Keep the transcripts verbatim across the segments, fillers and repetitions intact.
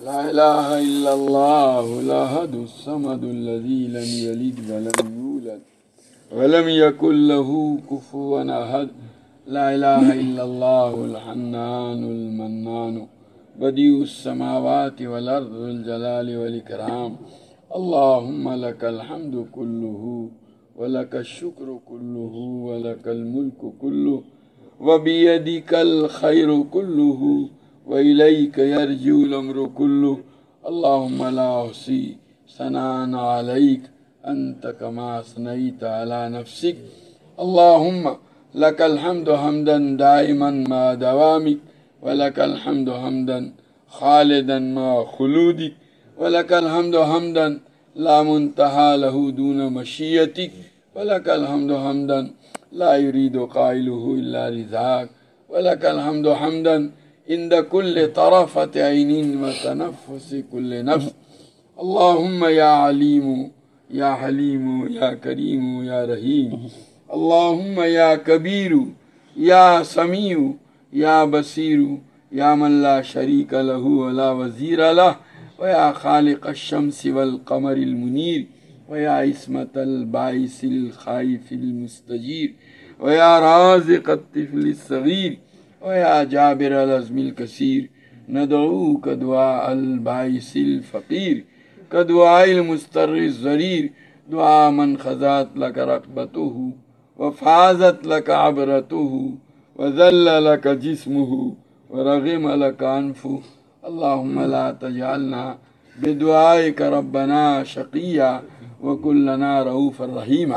لا إله إلا الله الأحد الصمد الذي لم يلد ولم يولد ولم يكن له كفوا أحد. لا إله إلا الله الحنان المنان بديع السماوات والأرض ذو الجلال والإكرام. اللهم لك الحمد كله ولك الشكر كله ولك الملك كله وبيدك الخير كله وإليك يرجع الأمر كله. اللهم لا أحصي ثناء عليك أنت كما أثنيت على نفسك. اللهم لك الحمد حمدا دائما مع دوامك ولك الحمد حمدا خالدا مع خلودك ولك الحمد حمدا لا منتهى له دون مشيتك ولك الحمد حمدا لا يريد قائله إلا رضاك ولك الحمد حمدا عند كل طرفة عين وتنفس كل نفس. اللهم يا عليم يا حليم يا كريم يا رحيم. اللهم يا كبير يا سميع يا بصير يا من لا شريك له ولا وزير له ويا خالق الشمس والقمر المنير ويا عصمة البائس الخائف المستجير ويا رازق الطفل الصغير ويا جابر العزم الكثير. ندعوك دعاء البائس الفقير كدعاء المستر الزرير، دعاء من خضعت لك رقبته وفازت لك عبرته وذل لك جسمه ورغم لك أنفه. اللهم لا تجعلنا بدعائك ربنا شقيا وكلنا رؤوفا رحيما.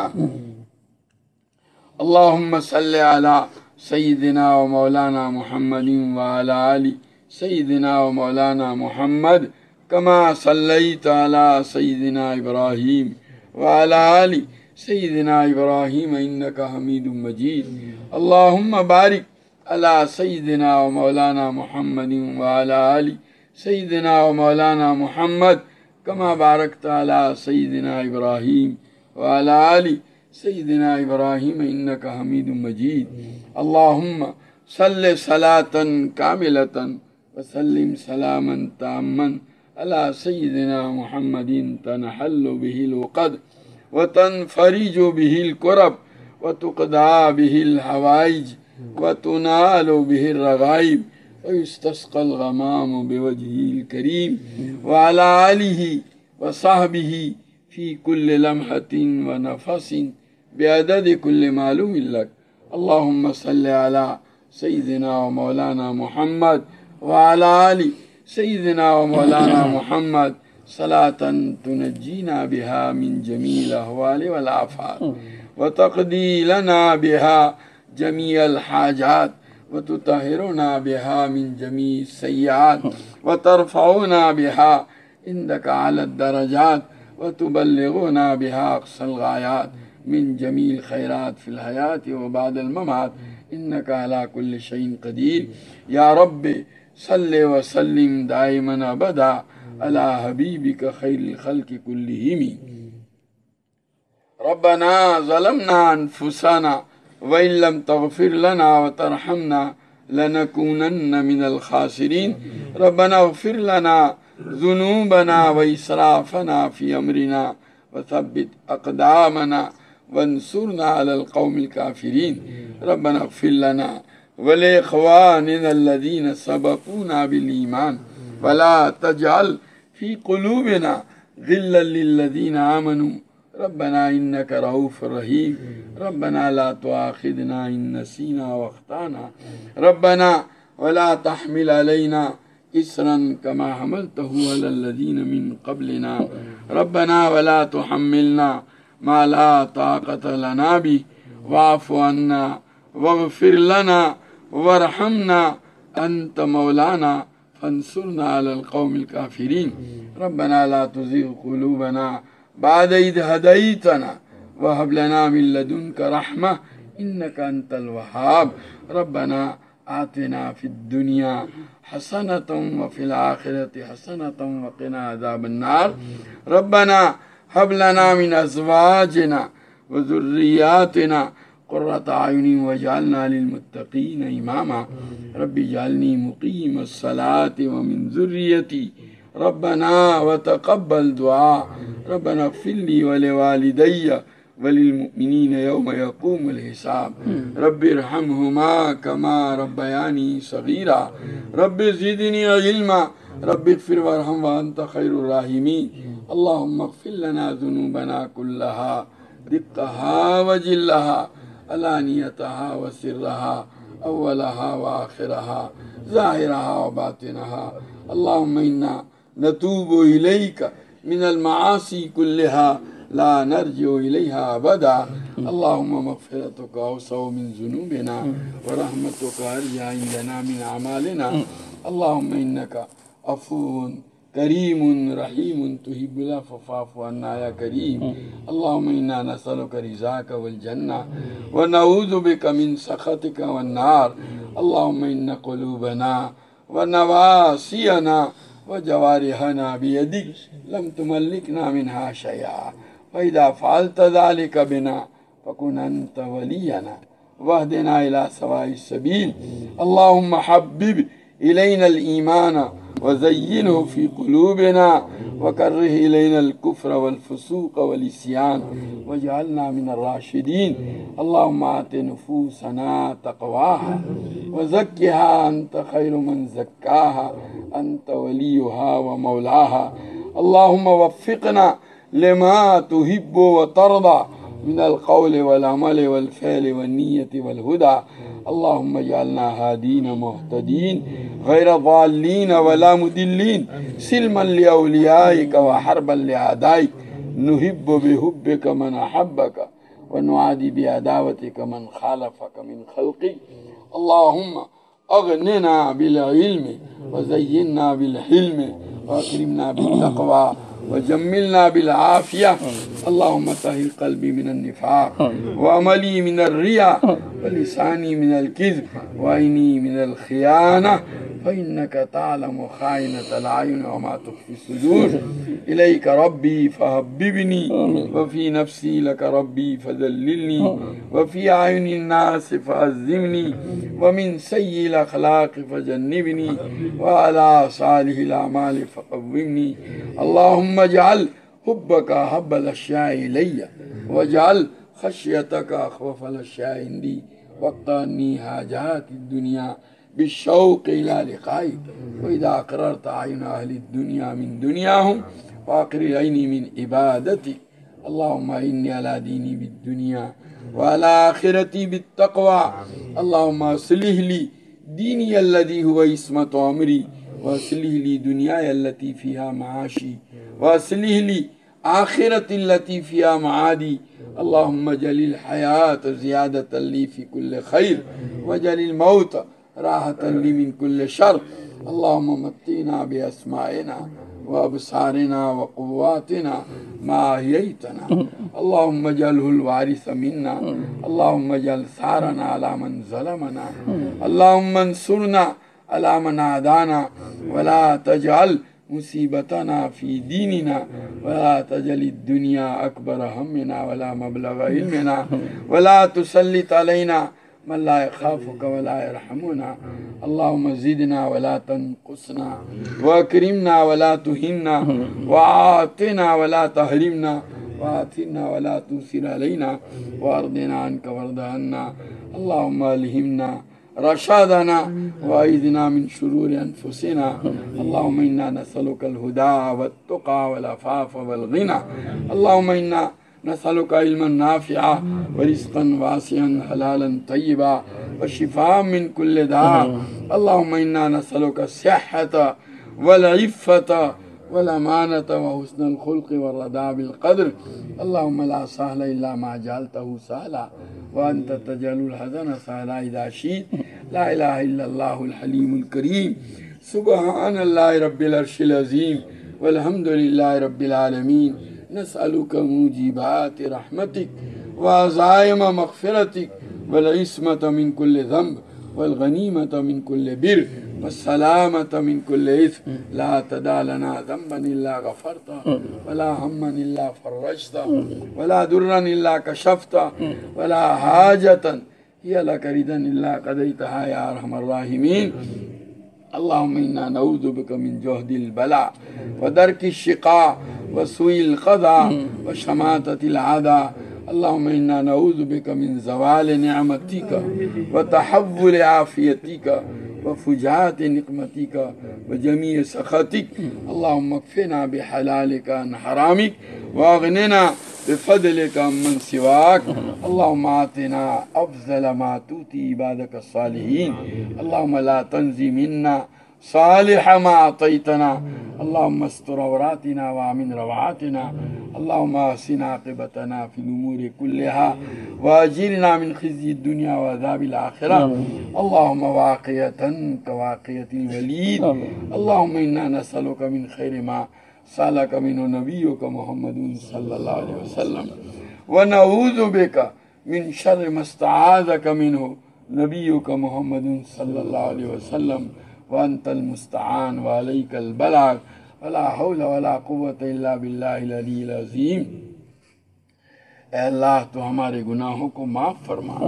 اللهم صل على سيدنا ومولانا محمد وعلى آل سيدنا ومولانا محمد كما صليت على سيدنا إبراهيم وعلى آل سيدنا إبراهيم إنك حميد مجيد. اللهم بارك على سيدنا ومولانا محمد وعلى آل سيدنا ومولانا محمد كما باركت على سيدنا إبراهيم وعلى آل سيدنا إبراهيم إنك حميد مجيد. اللهم صل صلاة كاملة وسلم سلاما تاما على سيدنا محمد تنحل به العقد وتنفرج به الكرب وتقضى به الحوائج وتنال به الرغائب ويستسقى الغمام بوجهه الكريم وعلى آله وصحبه في كل لمحة ونفس بعدد كل معلوم لك. اللهم صل على سيدنا ومولانا محمد وعلى آل سيدنا ومولانا محمد صلاة تنجينا بها من جميع الأهوال والآفات وتقضي لنا بها جميع الحاجات وتطهرنا بها من جميع السيئات وترفعنا بها عندك على الدرجات وتبلغنا بها أقصى الغايات من جميع الخيرات في الحياة وبعد الممات إنك على كل شيء قدير. يا رب صل وسلم دائما أبدا على حبيبك خير الخلق كلهم. ربنا ظلمنا أنفسنا وإن لم تغفر لنا وترحمنا لنكونن من الخاسرين. ربنا اغفر لنا ذنوبنا وإسرافنا في أمرنا وثبت أقدامنا وانصرنا على القوم الكافرين. ربنا اغفر لنا ولإخواننا الذين سبقونا بالإيمان ولا تجعل في قلوبنا غلا للذين آمنوا ربنا إنك رؤوف رحيم. ربنا لا تؤاخذنا إن نسينا واخطأنا ربنا ولا تحمل علينا إسرا كما حملته على الذين من قبلنا ربنا ولا تحملنا ما لا طاقة لنا به واعف عنا واغفر لنا وارحمنا أنت مولانا فانصرنا على القوم الكافرين. ربنا لا تزغ قلوبنا بعد إذ هديتنا وهب لنا من لدنك رحمة إنك أنت الوهاب. ربنا آتنا في الدنيا حسنة وفي الآخرة حسنة وقنا عذاب النار. ربنا هب لنا من أزواجنا وذرياتنا قرة أعين واجعلنا للمتقين إماما. رب اجعلني مقيم الصلاة ومن ذريتي ربنا وتقبل دعاء ربنا اغفر لي ولوالدي وللمؤمنين يوم يقوم الحساب رب ارحمهما كما ربياني صغيرا رب زدني علما رب اغفر وارحم وأنت خير الراحمين اللهم اغفر لنا ذنوبنا كلها دقها وجلها علانيتها وسرها أولها وآخرها ظاهرها وباطنها اللهم إنا نتوب إليك من المعاصي كلها لا نرجع إليها أبدا اللهم مغفرتك أوسع من ذنوبنا ورحمتك أرجى عندنا من أعمالنا اللهم إنك عفو كريم رحيم تحب العفو فاعف عنا يا كريم اللهم إنا نسألك رضاك والجنة ونعوذ بك من سخطك والنار اللهم إن قلوبنا ونواسينا وجوارحنا بيدك لم تملكنا منها شيئا فإذا فعلت ذلك بنا فكن أنت ولينا واهدنا إلى سواء السبيل اللهم حبب إلينا الإيمان وزينه في قلوبنا وكره إلينا الكفر والفسوق والعصيان واجعلنا من الراشدين اللهم آت نفوسنا تقواها وزكها أنت خير من زكاها أنت وليها ومولاها اللهم وفقنا لما تحب وترضى من القول والعمل والفعل والنية والهدى اللهم اجعلنا هادين مهتدين غير ضالين ولا مدلين سلما لأوليائك وحربا لأعدائك نحب بحبك من أحبك ونعادي بعداوتك من خالفك من خلقك اللهم أغننا بالعلم وزينا بالحلم وأكرمنا بالتقوى وجملنا بالعافية اللهم طهر قلبي من النفاق وعملي من الرياء ولساني من الكذب وعيني من الخيانة فإنك تعلم خائنة الأعين وما تخفي الصدور إليك ربي فحببني وفي نفسي لك ربي فذللني وفي أعين الناس فعزمني ومن سيء الأخلاق فجنبني وعلى صالح الأعمال فقومني اللهم اجعل حبك أحب الأشياء إلي واجعل خشيتك أخوف الأشياء عندي واقطعني حاجات الدنيا بالشوق إلى لقائك وإذا أقررت أعين أهل الدنيا من دنياهم فأقرر عيني من عبادتك اللهم إني على ديني بالدنيا وعلى آخرتي بالتقوى اللهم أصلح لي ديني الذي هو عصمة أمري وأصلح لي دنياي التي فيها معاشي وأصلح لي آخرتي التي فيها معادي اللهم اجعل الحياة زيادة لي في كل خير واجعل الموت راحة لي من كل شر اللهم متينا بأسمائنا وأبصارنا وقواتنا ما أحييتنا اللهم اجعله الوارث منا اللهم اجعل ثارنا على من ظلمنا اللهم انصرنا على من عادانا ولا تجعل مصيبتنا في ديننا ولا تجعل الدنيا أكبر همنا ولا مبلغ علمنا ولا تسلط علينا من لا يخافك ولا يرحمنا اللهم زدنا ولا تنقصنا واكرمنا ولا تهنا وأعطنا ولا تحرمنا وآتنا ولا تؤثر علينا وأرضنا عنك وارض عنا اللهم ألهمنا رشادنا وأعذنا من شرور أنفسنا اللهم إنا نسألك الهدى والتقى والعفاف والغنى اللهم إنا نسألك علما نافعا ورزقا واسعا حلالا طيبا وشفاء من كل داء اللهم إنا نسألك الصحة والعفة والأمانة وحسن الخلق والرضا بالقدر اللهم لا سهل إلا ما جعلته سهلا وأنت تجعل الحزن سهلا إذا شئت لا إله إلا الله الحليم الكريم سبحان الله رب العرش العظيم والحمد لله رب العالمين نسألك موجبات رحمتك وعزائم مغفرتك والعصمة من كل ذنب والغنيمة من كل بر والسلامة من كل إثم لا تدع لنا ذنبا إلا غفرته ولا هما إلا فرجته ولا درا إلا كشفته ولا حاجة هي لك ردا إلا قضيتها يا أرحم الراحمين اللهم إنا نعوذ بك من جهد البلاء ودرك الشقاء وسوء القضاء وشماتة العداء. اللهم إنا نعوذ بك من زوال نعمتك وتحول عافيتك وفجاءة نقمتك وجميع سخطك. اللهم اكفنا بحلالك عن حرامك واغننا بفضلك من سواك. اللهم آتنا أفضل ما تؤتي عبادك الصالحين. اللهم لا تنزي منا صالح ما أعطيتنا. اللهم استر عوراتنا وامن روعاتنا. اللهم احسن عاقبتنا في الأمور كلها وأجرنا من خزي الدنيا وعذاب الآخرة. اللهم واقية كواقية الوليد. اللهم إنا نسألك من خير ما سألك منه نبيك محمد صلى الله عليه وسلم ونعوذ بك من شر ما استعاذك منه نبيك محمد صلى الله عليه وسلم وأنت المستعان وعليك البلاغ ولا حول ولا قوة إلا بالله العلی العظیم. اے اللہ تو ہمارے گناہوں کو معاف فرما.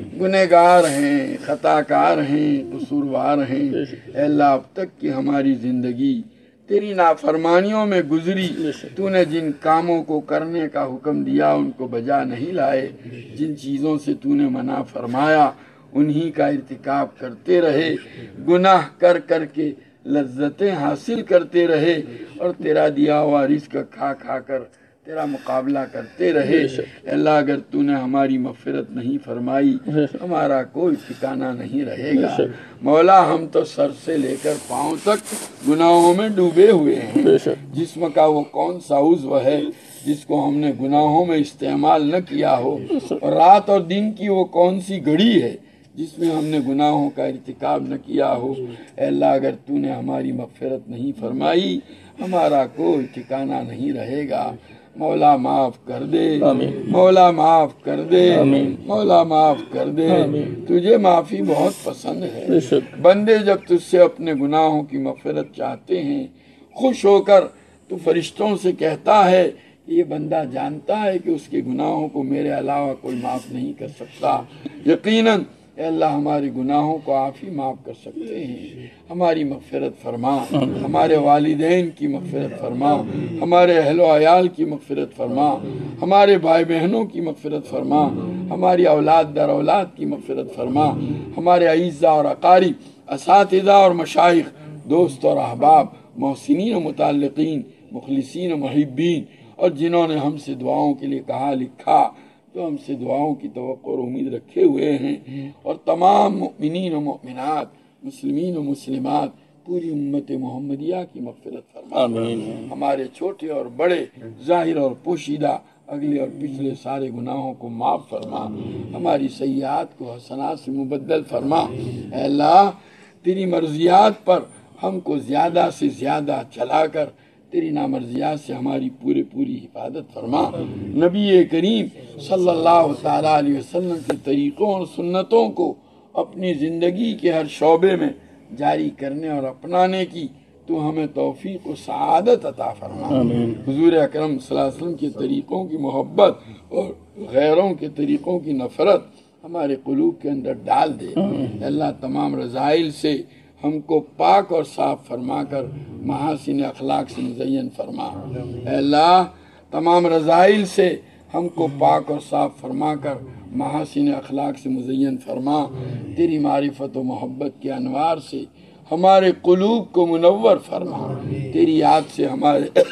گنہگار ہیں، خطا کار ہیں، قصوروار ہیں. اے اللہ اب تک کی ہماری زندگی تیری نافرمانیوں میں گزری. تو نے جن کاموں کو کرنے کا حکم دیا ان کو بجا نہیں لائے. جن چیزوں سے تو نے منع فرمایا انہی کا ارتکاب کرتے رہے. گناہ کر کر کے لذتیں حاصل کرتے رہے اور تیرا دیا ہوا رزق کھا کھا کر تیرا مقابلہ کرتے رہے. اللہ اگر تو نے ہماری مغفرت نہیں فرمائی ہمارا کوئی ٹھکانہ نہیں رہے گا. مولا ہم تو سر سے لے کر پاؤں تک گناہوں میں ڈوبے ہوئے ہیں. جسم کا وہ کون سا عضو ہے جس کو ہم نے گناہوں میں استعمال نہ کیا ہو؟ اور رات اور دن کی وہ کون سی گھڑی ہے جس میں ہم نے گناہوں کا ارتکاب نہ کیا ہو؟ اے اللہ اگر تو نے ہماری مغفرت نہیں فرمائی ہمارا کوئی ٹھکانہ نہیں رہے گا. مولا معاف کر دے، مولا معاف کر دے، مولا معاف کر دے. تجھے معافی بہت پسند ہے. بندے جب تجھ سے اپنے گناہوں کی مغفرت چاہتے ہیں خوش ہو کر تو فرشتوں سے کہتا ہے کہ یہ بندہ جانتا ہے کہ اس کے گناہوں کو میرے علاوہ کوئی معاف نہیں کر سکتا. یقیناً اے اللہ ہمارے گناہوں کو آپ ہی معاف کر سکتے ہیں. ہماری مغفرت فرما، ہمارے والدین کی مغفرت فرما، ہمارے اہل و عیال کی مغفرت فرما، ہمارے بھائی بہنوں کی مغفرت فرما، ہماری اولاد در اولاد کی مغفرت فرما، ہمارے اعزاء اور اقارب، اساتذہ اور مشائخ، دوست اور احباب، محسنین و متعلقین، مخلصین و محبین، اور جنہوں نے ہم سے دعاؤں کے لیے کہا لکھا، جو ہم سے دعاؤں کی توقع اور امید رکھے ہوئے ہیں، اور تمام مؤمنین و مؤمنات، مسلمین و مسلمات، پوری امت محمدیہ کی مغفرت فرما. ہمارے چھوٹے اور بڑے، ظاہر اور پوشیدہ، اگلے اور پچھلے سارے گناہوں کو معاف فرما. ہماری سیئات کو حسنات سے مبدل فرما. اے اللہ تیری مرضیات پر ہم کو زیادہ سے زیادہ چلا کر تیری نامرضیات سے ہماری پورے پوری حفاظت فرما. نبی کریم صلی اللہ تعالیٰ علیہ وسلم کے طریقوں اور سنتوں کو اپنی زندگی کے ہر شعبے میں جاری کرنے اور اپنانے کی تو ہمیں توفیق و سعادت عطا فرما. حضور اکرم صلی اللہ علیہ وسلم کے طریقوں کی محبت اور غیروں کے طریقوں کی نفرت ہمارے قلوب کے اندر ڈال دے. اللہ تمام رذائل سے ہم کو پاک اور صاف فرما کر محاسن اخلاق سے مزین فرما. اے اللہ تمام رذائل سے ہم کو پاک اور صاف فرما کر محاسن اخلاق سے مزین فرما. تیری معرفت و محبت کے انوار سے ہمارے قلوب کو منور فرما. تیری یاد سے ہمارے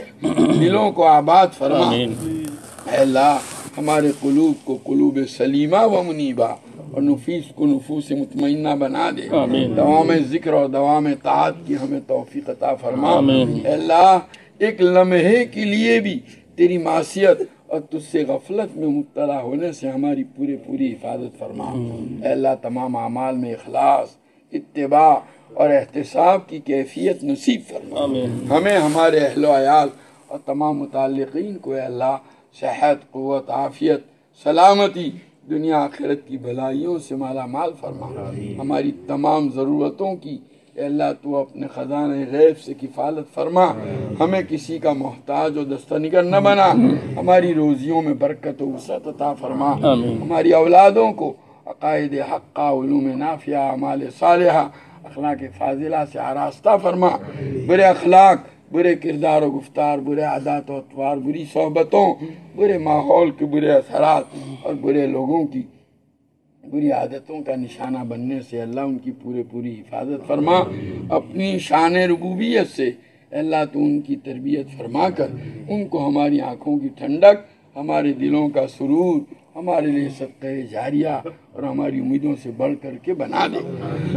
دلوں کو آباد فرما. اے اللہ ہمارے قلوب کو قلوب سلیمہ و منیبہ اور نفیس کو نفوس مطمئنہ بنا دے. دوام ذکر اور دوام طاعت کی ہمیں توفیق عطا فرما. اے اللہ ایک لمحے کے لیے بھی تیری معصیت اور تجھ سے غفلت میں مبتلا ہونے سے ہماری پوری پوری حفاظت فرما. اے اللہ تمام اعمال میں اخلاص، اتباع اور احتساب کی کیفیت نصیب فرما. ہمیں، ہمارے اہل و عیال اور تمام متعلقین کو اے اللہ صحت، قوت، عافیت، سلامتی، دنیا آخرت کی بھلائیوں سے مالا مال فرما. ہماری تمام ضرورتوں کی اے اللہ تو اپنے خزانہ غیب سے کفالت فرما. ہمیں کسی کا محتاج و دستنگر نہ بنا. ہماری روزیوں میں برکت و وسعت عطا فرما. ہماری اولادوں کو عقائد حقہ، علوم نافعہ، اعمال صالحہ، اخلاق فاضلہ سے آراستہ فرما، برے اخلاق، برے کردار و گفتار، برے عادات و اطوار، بری صحبتوں، برے ماحول کے برے اثرات اور برے لوگوں کی بری عادتوں کا نشانہ بننے سے اللہ ان کی پورے پوری حفاظت فرما۔ اپنی شان ربوبیت سے اللہ تو ان کی تربیت فرما کر ان کو ہماری آنکھوں کی ٹھنڈک، ہمارے دلوں کا سرور، ہمارے لیے صدقہ جاریہ اور ہماری امیدوں سے بڑھ کر کے بنا دے۔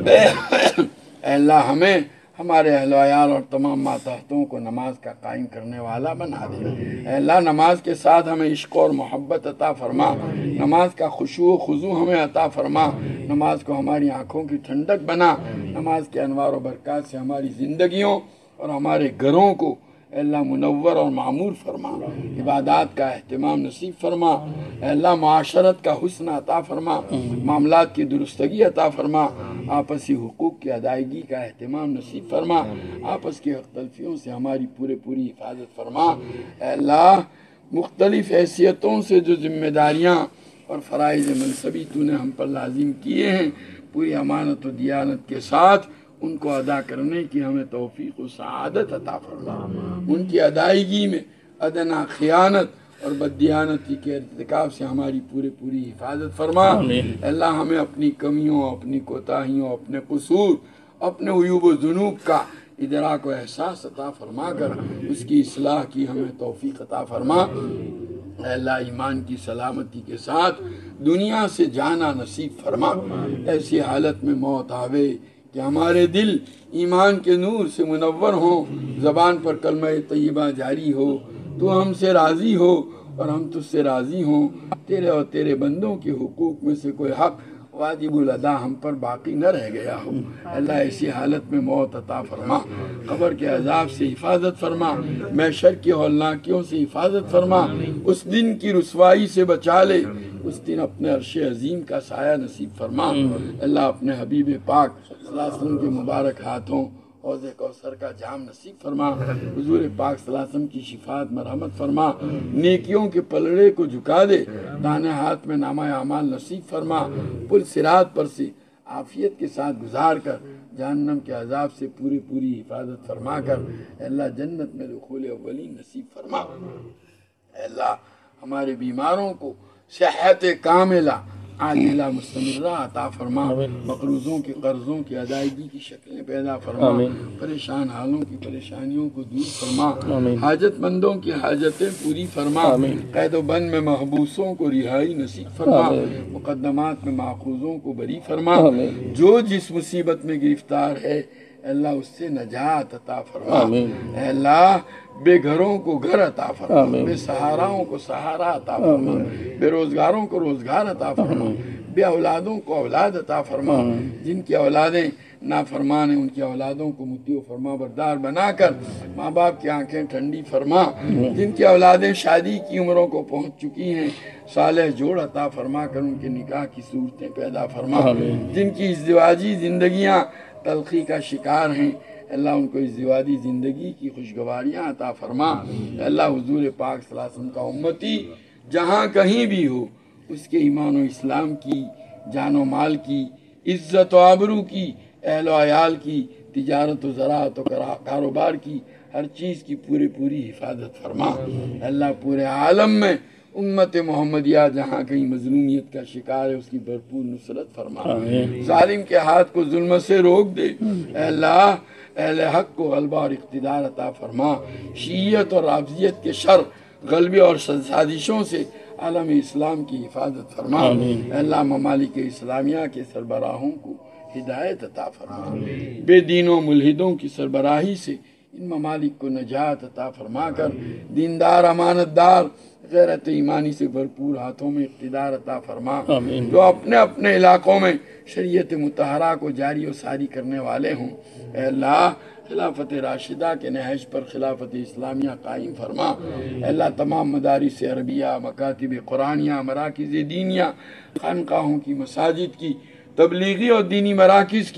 اے اللہ ہمیں، ہمارے اہل و عیال اور تمام ماتحتوں کو نماز کا قائم کرنے والا بنا دے۔ اے اللہ نماز کے ساتھ ہمیں عشق اور محبت عطا فرما، نماز کا خشوع و خضوع ہمیں عطا فرما، نماز کو ہماری آنکھوں کی ٹھنڈک بنا، نماز کے انوار و برکات سے ہماری زندگیوں اور ہمارے گھروں کو اے اللہ منور اور معمور فرما، عبادات کا اہتمام نصیب فرما، اے اللہ معاشرت کا حسن عطا فرما، معاملات کی درستگی عطا فرما، آپسی حقوق کی ادائیگی کا اہتمام نصیب فرما، آپس کی اختلافیوں سے ہماری پورے پوری حفاظت فرما۔ اے اللہ مختلف حیثیتوں سے جو ذمہ داریاں اور فرائض منصبی تو نے ہم پر لازم کیے ہیں، پوری امانت و دیانت کے ساتھ ان کو ادا کرنے کی ہمیں توفیق و سعادت عطا فرما، ان کی ادائیگی میں ادنا خیانت اور بددیانتی کے ارتکاب سے ہماری پورے پوری حفاظت فرما۔ اللہ ہمیں اپنی کمیوں، اپنی کوتاہیوں، اپنے قصور، اپنے عیوب و ذنوب کا ادراک و احساس عطا فرما کر اس کی اصلاح کی ہمیں توفیق عطا فرما۔ اے اللہ ایمان کی سلامتی کے ساتھ دنیا سے جانا نصیب فرما، ایسی حالت میں موت آوے کہ ہمارے دل ایمان کے نور سے منور ہوں، زبان پر کلمہ طیبہ جاری ہو، تو ہم سے راضی ہو اور ہم تجھ سے راضی ہوں، تیرے اور تیرے بندوں کے حقوق میں سے کوئی حق واجب الادا ہم پر باقی نہ رہ گیا ہو۔ اللہ ایسی حالت میں موت عطا فرما، قبر کے عذاب سے حفاظت فرما، محشر کی ہولناکیوں سے حفاظت فرما، اس دن کی رسوائی سے بچا لے، اس دن اپنے عرش عظیم کا سایہ نصیب فرما۔ اللہ اپنے حبیب پاک صلی اللہ علیہ وسلم کے مبارک ہاتھوں حوض کوثر کا جام نصیب فرما، حضور پاک صلی اللہ علیہ وسلم کی شفاعت مرحمت فرما، نیکیوں کے پلڑے کو جھکا دے، دانے ہاتھ میں نامہ اعمال نصیب فرما، پل صراط پر سے عافیت کے ساتھ گزار کر جہنم کے عذاب سے پوری پوری حفاظت فرما کر اے اللہ جنت میں دخول اولین نصیب فرما۔ اے اللہ ہمارے بیماروں کو صحت کاملہ عاجلہ مستمرہ عطا فرما، مقروضوں کے قرضوں کی ادائیگی کی شکلیں پیدا فرما، پریشان حالوں کی پریشانیوں کو دور فرما، حاجت مندوں کی حاجتیں پوری فرما، قید و بند میں محبوسوں کو رہائی نصیب فرما، مقدمات میں ماخوذوں کو بری فرما، جو جس مصیبت میں گرفتار ہے اے اللہ اس سے نجات عطا فرما، اے اللہ بے گھروں کو گھر عطا فرما، بے سہاراؤں کو سہارا عطا فرما، بے روزگاروں کو روزگار عطا فرما، بے اولادوں کو اولاد عطا فرما، جن کی اولادیں نافرمان ہیں ان کی اولادوں کو مطیع و فرما بردار بنا کر ماں باپ کی آنکھیں ٹھنڈی فرما، جن کی اولادیں شادی کی عمروں کو پہنچ چکی ہیں صالح جوڑ عطا فرما کر ان کے نکاح کی صورتیں پیدا فرما، جن کی ازدواجی زندگیاں تلخی کا شکار ہیں اللہ ان کو ازدواجی زندگی کی خوشگواریاں عطا فرما۔ اللہ حضور پاک صلی اللہ علیہ وسلم کا امتی جہاں کہیں بھی ہو اس کے ایمان و اسلام کی، جان و مال کی، عزت و آبرو کی، اہل و عیال کی، تجارت و زراعت و کاروبار کی، ہر چیز کی پوری پوری حفاظت فرما۔ اللہ پورے عالم میں امت محمدیہ جہاں کہیں مظلومیت کا شکار ہے اس کی بھرپور نصرت فرما، ظالم کے ہاتھ کو ظلم سے روک دے، اے اللہ اہل حق کو غلبہ اور اقتدار عطا فرما، شیعیت اور رافضیت کے شر غلبے اور سازشوں سے عالم اسلام کی حفاظت فرما، اے اللہ ممالک اسلامیہ کے سربراہوں کو ہدایت عطا فرما، بے دینوں ملحدوں کی سربراہی سے ان ممالک کو نجات عطا فرما کر دیندار امانت دار غیرت ایمانی سے بھرپور ہاتھوں میں اقتدار عطا فرما، جو اپنے اپنے علاقوں میں شریعت مطہرہ کو جاری و ساری کرنے والے ہوں، اے اللہ خلافت راشدہ کے نہج پر خلافت اسلامیہ قائم فرما، اے اللہ تمام مدارس عربیہ، مکاتب قرآنیہ، مراکز دینیہ، خانقاہوں کی، مساجد کی، تبلیغی اور دینی مراکز کی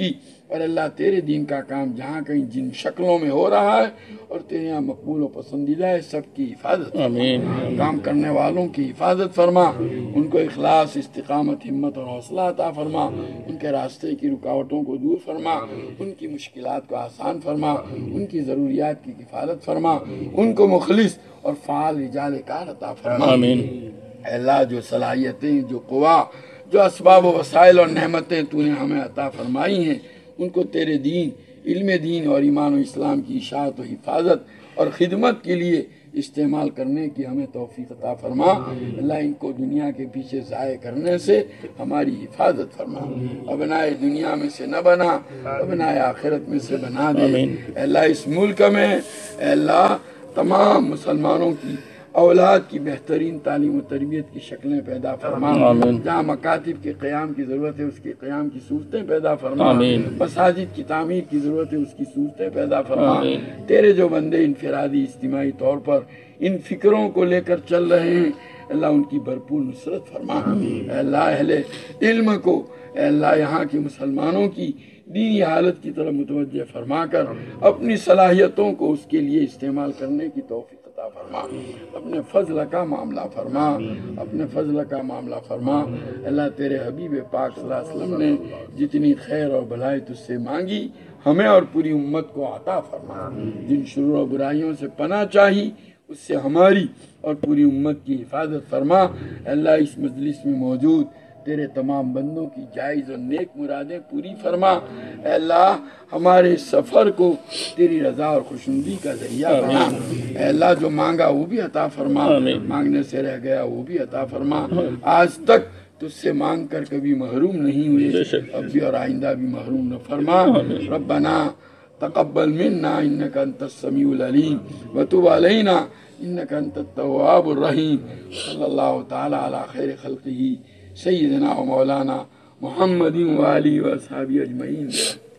اور اللہ تیرے دین کا کام جہاں کہیں جن شکلوں میں ہو رہا ہے اور تیرے یہاں مقبول و پسندیدہ ہے، سب کی حفاظت آمین۔ کام کرنے والوں کی حفاظت فرما، ان کو اخلاص، استقامت، ہمت اور حوصلہ عطا فرما، ان کے راستے کی رکاوٹوں کو دور فرما، ان کی مشکلات کو آسان فرما، ان کی ضروریات کی کفالت فرما، ان کو مخلص اور فعال رجال کار عطا فرما۔ آمین۔ اے اللہ جو صلاحیتیں، جو قوا، جو اسباب و وسائل اور نعمتیں تو نے ہمیں عطا فرمائی ہیں، ان کو تیرے دین، علم دین اور ایمان و اسلام کی اشاعت و حفاظت اور خدمت کے لیے استعمال کرنے کی ہمیں توفیق عطا فرما۔ اللہ ان کو دنیا کے پیچھے ضائع کرنے سے ہماری حفاظت فرما، ابنائے دنیا میں سے نہ بنا، ابنائے آخرت میں سے بنا دے۔ اے اللہ اس ملک میں اے اللہ تمام مسلمانوں کی اولاد کی بہترین تعلیم و تربیت کی شکلیں پیدا فرما، جہاں مکاتب کے قیام کی ضرورت ہے اس کے قیام کی صورتیں پیدا فرما، مساجد کی تعمیر کی ضرورت ہے اس کی صورتیں پیدا فرما۔ تیرے جو بندے انفرادی اجتماعی طور پر ان فکروں کو لے کر چل رہے ہیں، اللہ ان کی بھرپور نصرت فرما۔ اے اللہ اہل علم کو اے اللہ یہاں کے مسلمانوں کی دینی حالت کی طرف متوجہ فرما کر اپنی صلاحیتوں کو اس کے لیے استعمال کرنے کی توفیق عطا فرما، اپنے فضل کا معاملہ فرما، اپنے فضل کا معاملہ فرما۔ اللہ تیرے حبیب پاک صلی اللہ علیہ وسلم نے جتنی خیر اور بھلائی تجھ سے مانگی ہمیں اور پوری امت کو عطا فرما، جن شرور و برائیوں سے پناہ چاہی اس سے ہماری اور پوری امت کی حفاظت فرما۔ اللہ اس مجلس میں موجود تیرے تمام بندوں کی جائز اور نیک مرادیں پوری فرما۔ اے اللہ ہمارے سفر کو تیری رضا اور خوشنودی کا ذریعہ بنا۔ اے اللہ جو مانگا وہ بھی عطا فرما، مانگنے سے رہ گیا وہ بھی عطا فرما۔ آج تک تجھ سے مانگ کر کبھی محروم نہیں ہوئے، اب بھی اور آئندہ بھی محروم نہ فرما۔ ربنا تقبل منا انك انت السميع العليم وتب علينا انك انت التواب الرحيم۔ صلی اللہ تعالی علی خیر خلقہ سیدنا و مولانا محمد و آلہ و اصحابہ اجمعین۔